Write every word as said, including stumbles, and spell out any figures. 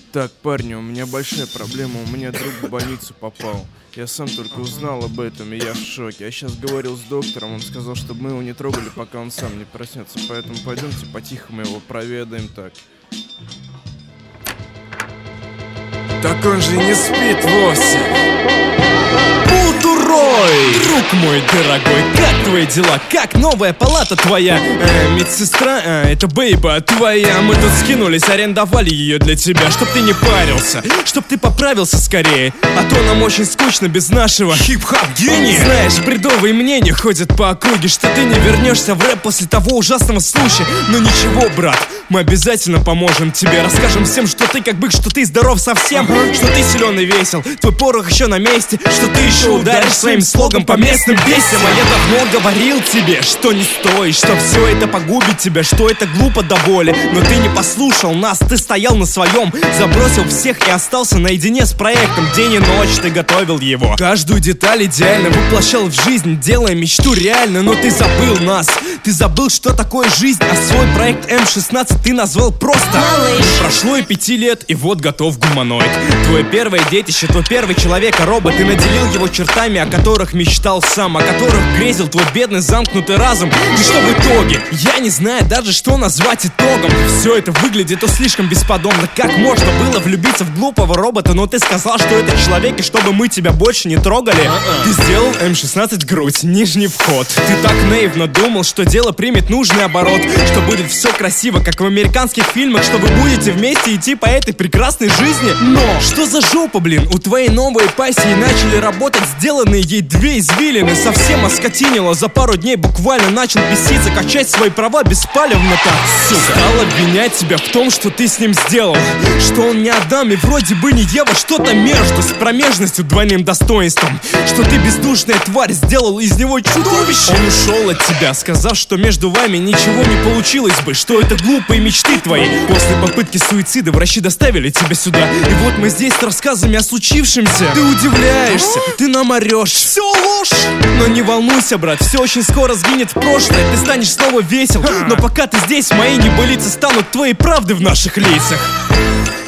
Так, парни, у меня большая проблема, у меня друг в больницу попал. Я сам только узнал об этом, и я в шоке. Я сейчас говорил с доктором, он сказал, чтобы мы его не трогали, пока он сам не проснется. Поэтому пойдемте по-тихому его проведаем так. Так он же не спит вовсе. Бутурой! Друг мой дорогой, как твои дела? Как новая палата твоя? Э, медсестра, а, это бейба твоя. Мы тут скинулись, арендовали ее для тебя, чтоб ты не парился, чтоб ты поправился скорее. А то нам очень скучно без нашего хип-хоп гения. Знаешь, бредовые мнения ходят по округе, что ты не вернешься в рэп после того ужасного случая. Но ничего, брат, мы обязательно поможем тебе. Расскажем всем, что ты как бык, что ты здоров совсем, что ты силен и весел, твой порох еще на месте, что ты еще ударишь своим слогом по местным бесям. А я давно говорил тебе, что не стоишь, что все это погубит тебя, что это глупо до боли. Но ты не послушал нас, ты стоял на своем, забросил всех и остался наедине с проектом. День и ночь ты готовил его, каждую деталь идеально воплощал в жизнь, делая мечту реально. Но ты забыл нас, ты забыл, что такое жизнь, а свой проект эм шестнадцать ты назвал просто малыш. Прошло и пяти лет, и вот готов гуманоид. Твое первое детище, твой первый человек-робот. Ты наделил его чертами, о которых мечтал сам, о которых грезил твой бедный замкнутый разум. И что в итоге? Я не знаю даже, что назвать итогом. Все это выглядит то слишком бесподобно. Как можно было влюбиться в глупого робота? Но ты сказал, что это человек, и чтобы мы тебя больше не трогали. Uh-uh. Ты сделал эм шестнадцать грудь, нижний вход. Ты так наивно думал, что дело примет нужный оборот, что будет все красиво, как в американских фильмах, что вы будете вместе идти по этой прекрасной жизни. Но что за жопа, блин? У твоей новой пассии начали работать сделанные ей две извилины. Совсем оскотинило, за пару дней буквально начал беситься, качать свои права беспалевно так, сука. Стал обвинять тебя в том, что ты с ним сделал, что он не Адам и вроде бы не Ева, что-то между, с промежностью двойным достоинством, что ты бездушная тварь, сделал из него чудовище. Он ушел от тебя, сказав, что между вами ничего не получилось бы, что это глупые мечты твои. После попытки суицида врачи доставили тебя сюда, и вот мы здесь с рассказами о случившемся. Ты удивляешься, ты нам орешь, все ложь. Но не волнуйся, брат, все очень скоро сгинет в прошлое, ты станешь снова весел. Но пока ты здесь, мои небылицы станут твоей правдой в наших лицах.